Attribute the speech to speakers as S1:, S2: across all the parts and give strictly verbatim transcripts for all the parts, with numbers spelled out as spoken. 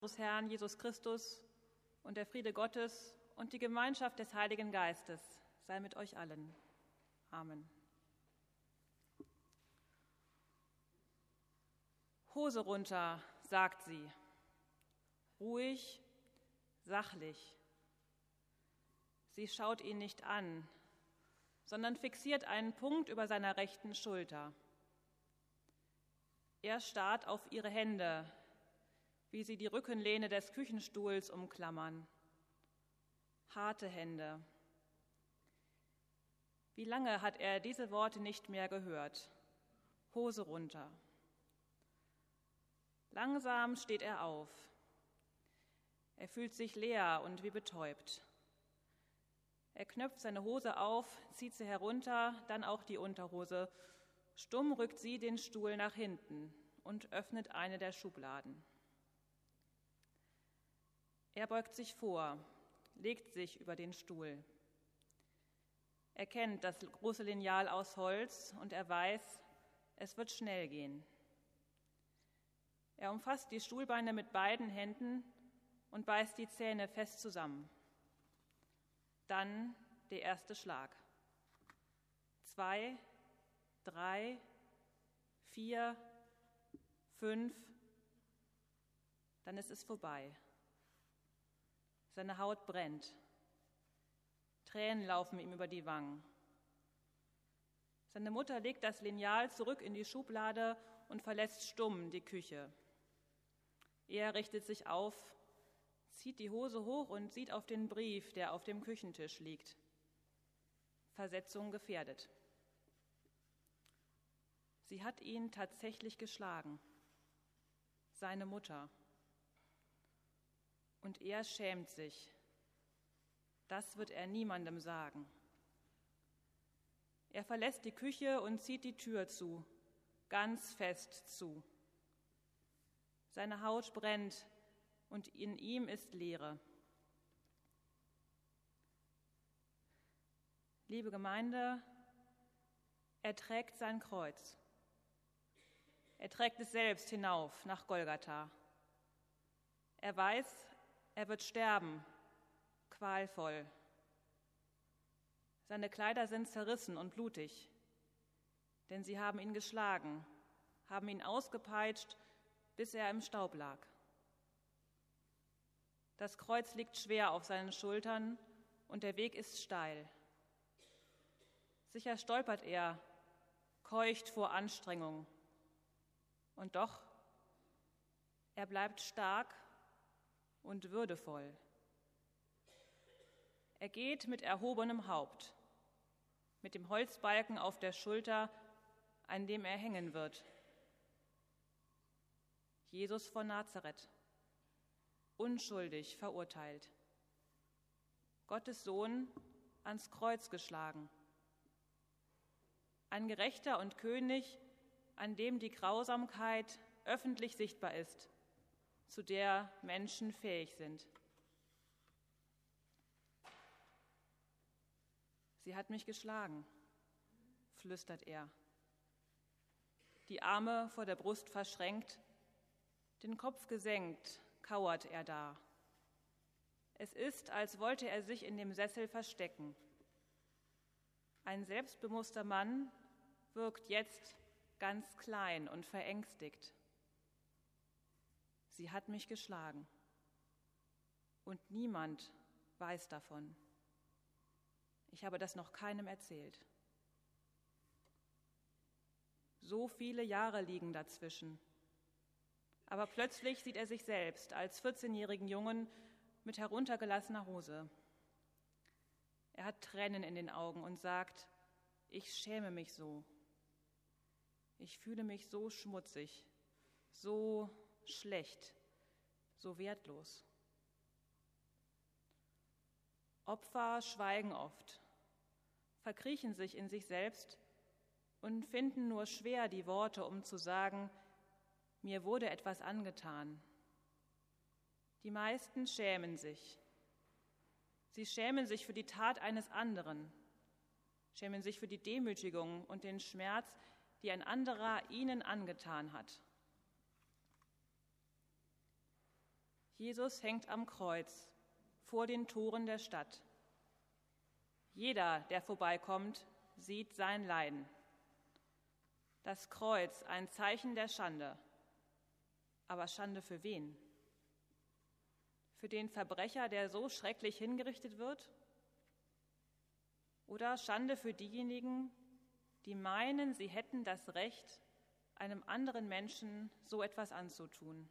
S1: Unseres Herrn Jesus Christus und der Friede Gottes und die Gemeinschaft des Heiligen Geistes sei mit euch allen. Amen. Hose runter, sagt sie. Ruhig, sachlich. Sie schaut ihn nicht an, sondern fixiert einen Punkt über seiner rechten Schulter. Er starrt auf ihre Hände, wie sie die Rückenlehne des Küchenstuhls umklammern. Harte Hände. Wie lange hat er diese Worte nicht mehr gehört? Hose runter. Langsam steht er auf. Er fühlt sich leer und wie betäubt. Er knöpft seine Hose auf, zieht sie herunter, dann auch die Unterhose. Stumm rückt sie den Stuhl nach hinten und öffnet eine der Schubladen. Er beugt sich vor, legt sich über den Stuhl. Er kennt das große Lineal aus Holz und er weiß, es wird schnell gehen. Er umfasst die Stuhlbeine mit beiden Händen und beißt die Zähne fest zusammen. Dann der erste Schlag. Zwei, drei, vier, fünf, dann ist es vorbei. Seine Haut brennt. Tränen laufen ihm über die Wangen. Seine Mutter legt das Lineal zurück in die Schublade und verlässt stumm die Küche. Er richtet sich auf, zieht die Hose hoch und sieht auf den Brief, der auf dem Küchentisch liegt. Versetzung gefährdet. Sie hat ihn tatsächlich geschlagen. Seine Mutter. Und er schämt sich. Das wird er niemandem sagen. Er verlässt die Küche und zieht die Tür zu, ganz fest zu. Seine Haut brennt und in ihm ist Leere. Liebe Gemeinde, er trägt sein Kreuz. Er trägt es selbst hinauf nach Golgatha. Er weiß, er wird sterben, qualvoll. Seine Kleider sind zerrissen und blutig, denn sie haben ihn geschlagen, haben ihn ausgepeitscht, bis er im Staub lag. Das Kreuz liegt schwer auf seinen Schultern und der Weg ist steil. Sicher stolpert er, keucht vor Anstrengung. Und doch, er bleibt stark und würdevoll. Er geht mit erhobenem Haupt, mit dem Holzbalken auf der Schulter, an dem er hängen wird. Jesus von Nazareth, unschuldig verurteilt. Gottes Sohn ans Kreuz geschlagen. Ein Gerechter und König, an dem die Grausamkeit öffentlich sichtbar ist, zu der Menschen fähig sind. Sie hat mich geschlagen, flüstert er. Die Arme vor der Brust verschränkt, den Kopf gesenkt, kauert er da. Es ist, als wollte er sich in dem Sessel verstecken. Ein selbstbewusster Mann wirkt jetzt ganz klein und verängstigt. Sie hat mich geschlagen und niemand weiß davon. Ich habe das noch keinem erzählt. So viele Jahre liegen dazwischen. Aber plötzlich sieht er sich selbst als vierzehnjährigen Jungen mit heruntergelassener Hose. Er hat Tränen in den Augen und sagt, ich schäme mich so. Ich fühle mich so schmutzig, so schlecht, so wertlos. Opfer schweigen oft, verkriechen sich in sich selbst und finden nur schwer die Worte, um zu sagen, mir wurde etwas angetan. Die meisten schämen sich. Sie schämen sich für die Tat eines anderen, schämen sich für die Demütigung und den Schmerz, die ein anderer ihnen angetan hat. Jesus hängt am Kreuz vor den Toren der Stadt. Jeder, der vorbeikommt, sieht sein Leiden. Das Kreuz, ein Zeichen der Schande. Aber Schande für wen? Für den Verbrecher, der so schrecklich hingerichtet wird? Oder Schande für diejenigen, die meinen, sie hätten das Recht, einem anderen Menschen so etwas anzutun?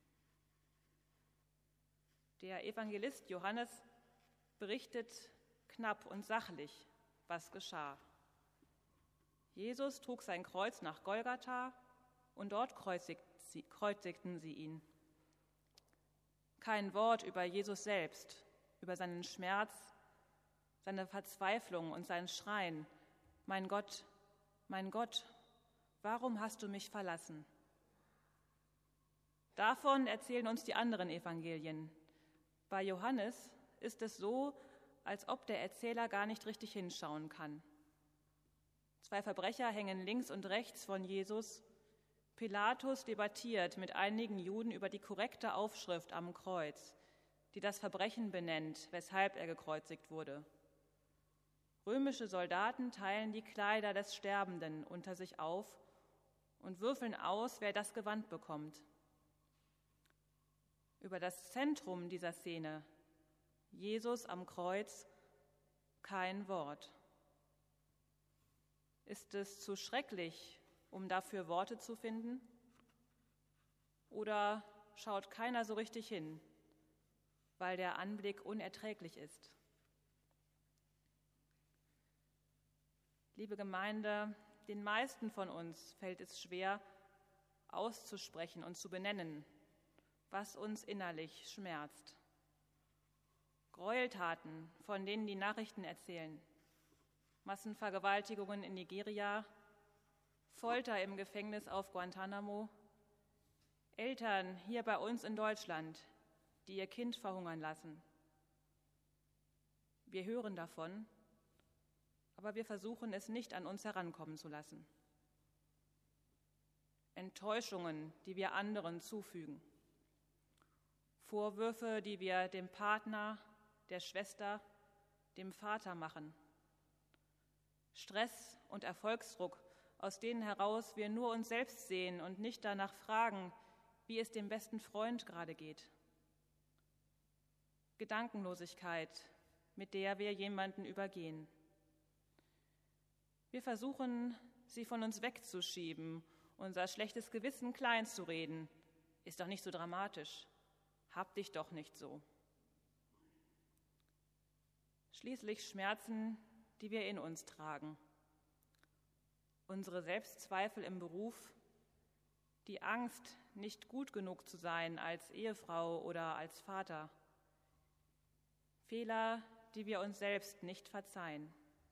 S1: Der Evangelist Johannes berichtet knapp und sachlich, was geschah. Jesus trug sein Kreuz nach Golgatha und dort kreuzigten sie ihn. Kein Wort über Jesus selbst, über seinen Schmerz, seine Verzweiflung und sein Schreien: Mein Gott, mein Gott, warum hast du mich verlassen? Davon erzählen uns die anderen Evangelien. Bei Johannes ist es so, als ob der Erzähler gar nicht richtig hinschauen kann. Zwei Verbrecher hängen links und rechts von Jesus. Pilatus debattiert mit einigen Juden über die korrekte Aufschrift am Kreuz, die das Verbrechen benennt, weshalb er gekreuzigt wurde. Römische Soldaten teilen die Kleider des Sterbenden unter sich auf und würfeln aus, wer das Gewand bekommt. Über das Zentrum dieser Szene, Jesus am Kreuz, kein Wort. Ist es zu schrecklich, um dafür Worte zu finden? Oder schaut keiner so richtig hin, weil der Anblick unerträglich ist? Liebe Gemeinde, den meisten von uns fällt es schwer, auszusprechen und zu benennen, was uns innerlich schmerzt. Gräueltaten, von denen die Nachrichten erzählen, Massenvergewaltigungen in Nigeria, Folter im Gefängnis auf Guantanamo, Eltern hier bei uns in Deutschland, die ihr Kind verhungern lassen. Wir hören davon, aber wir versuchen es nicht an uns herankommen zu lassen. Enttäuschungen, die wir anderen zufügen. Vorwürfe, die wir dem Partner, der Schwester, dem Vater machen. Stress und Erfolgsdruck, aus denen heraus wir nur uns selbst sehen und nicht danach fragen, wie es dem besten Freund gerade geht. Gedankenlosigkeit, mit der wir jemanden übergehen. Wir versuchen, sie von uns wegzuschieben, unser schlechtes Gewissen klein zu reden. Ist doch nicht so dramatisch. Hab dich doch nicht so. Schließlich Schmerzen, die wir in uns tragen. Unsere Selbstzweifel im Beruf, die Angst, nicht gut genug zu sein als Ehefrau oder als Vater. Fehler, die wir uns selbst nicht verzeihen.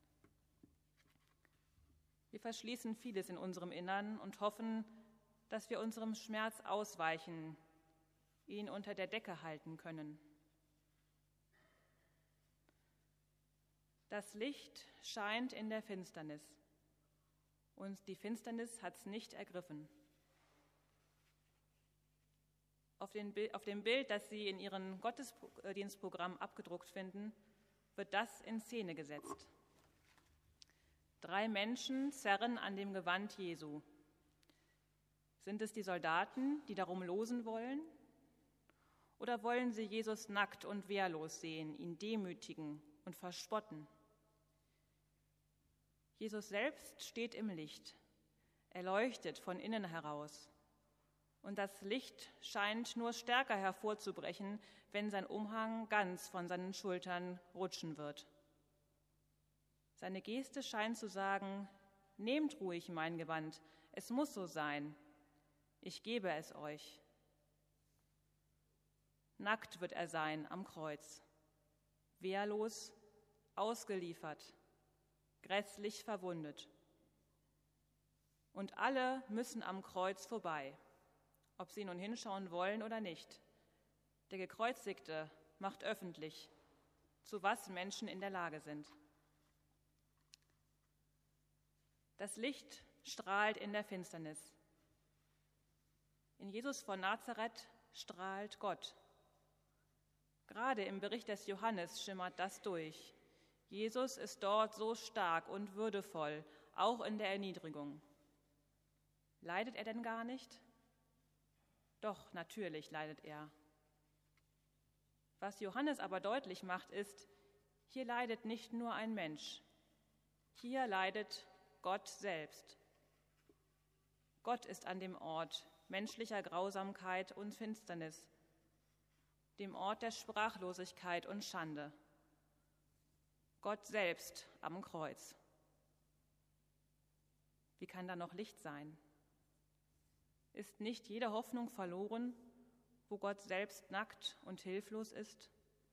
S1: Wir verschließen vieles in unserem Innern und hoffen, dass wir unserem Schmerz ausweichen, ihn unter der Decke halten können. Das Licht scheint in der Finsternis, und die Finsternis hat es nicht ergriffen. Auf, den, auf dem Bild, das Sie in Ihrem Gottesdienstprogramm abgedruckt finden, wird das in Szene gesetzt. Drei Menschen zerren an dem Gewand Jesu. Sind es die Soldaten, die darum losen wollen? Oder wollen sie Jesus nackt und wehrlos sehen, ihn demütigen und verspotten? Jesus selbst steht im Licht. Er leuchtet von innen heraus. Und das Licht scheint nur stärker hervorzubrechen, wenn sein Umhang ganz von seinen Schultern rutschen wird. Seine Geste scheint zu sagen: Nehmt ruhig mein Gewand, es muss so sein. Ich gebe es euch. Nackt wird er sein am Kreuz, wehrlos, ausgeliefert, grässlich verwundet. Und alle müssen am Kreuz vorbei, ob sie nun hinschauen wollen oder nicht. Der Gekreuzigte macht öffentlich, zu was Menschen in der Lage sind. Das Licht strahlt in der Finsternis. In Jesus von Nazareth strahlt Gott, Gerade im Bericht des Johannes schimmert das durch. Jesus ist dort so stark und würdevoll, auch in der Erniedrigung. Leidet er denn gar nicht? Doch, natürlich leidet er. Was Johannes aber deutlich macht, ist, hier leidet nicht nur ein Mensch, hier leidet Gott selbst. Gott ist an dem Ort menschlicher Grausamkeit und Finsternis, dem Ort der Sprachlosigkeit und Schande. Gott selbst am Kreuz. Wie kann da noch Licht sein? Ist nicht jede Hoffnung verloren, wo Gott selbst nackt und hilflos ist?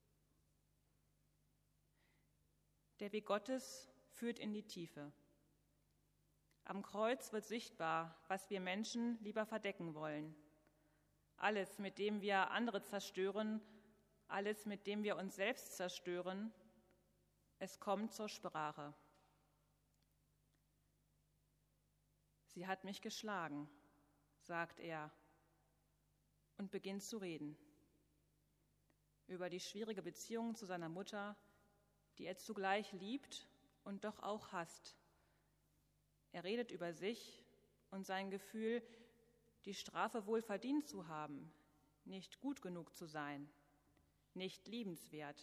S1: Der Weg Gottes führt in die Tiefe. Am Kreuz wird sichtbar, was wir Menschen lieber verdecken wollen. Alles, mit dem wir andere zerstören, alles, mit dem wir uns selbst zerstören, es kommt zur Sprache. Sie hat mich geschlagen, sagt er und beginnt zu reden über die schwierige Beziehung zu seiner Mutter, die er zugleich liebt und doch auch hasst. Er redet über sich und sein Gefühl, die Strafe wohl verdient zu haben, nicht gut genug zu sein, nicht liebenswert.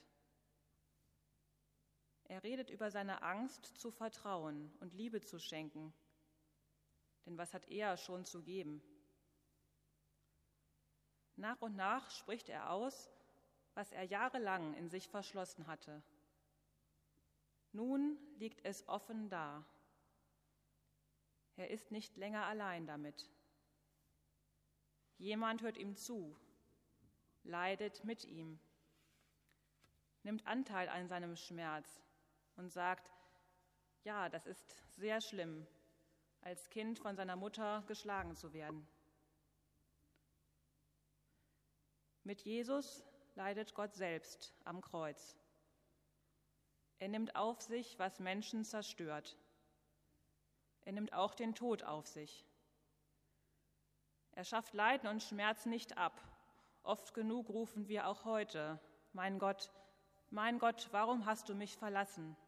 S1: Er redet über seine Angst zu vertrauen und Liebe zu schenken, denn was hat er schon zu geben? Nach und nach spricht er aus, was er jahrelang in sich verschlossen hatte. Nun liegt es offen da. Er ist nicht länger allein damit. Jemand hört ihm zu, leidet mit ihm, nimmt Anteil an seinem Schmerz und sagt, ja, das ist sehr schlimm, als Kind von seiner Mutter geschlagen zu werden. Mit Jesus leidet Gott selbst am Kreuz. Er nimmt auf sich, was Menschen zerstört. Er nimmt auch den Tod auf sich. Er schafft Leiden und Schmerz nicht ab. Oft genug rufen wir auch heute, mein Gott, mein Gott, warum hast du mich verlassen?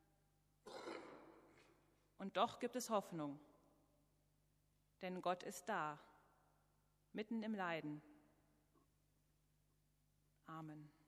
S1: Und doch gibt es Hoffnung, denn Gott ist da, mitten im Leiden. Amen.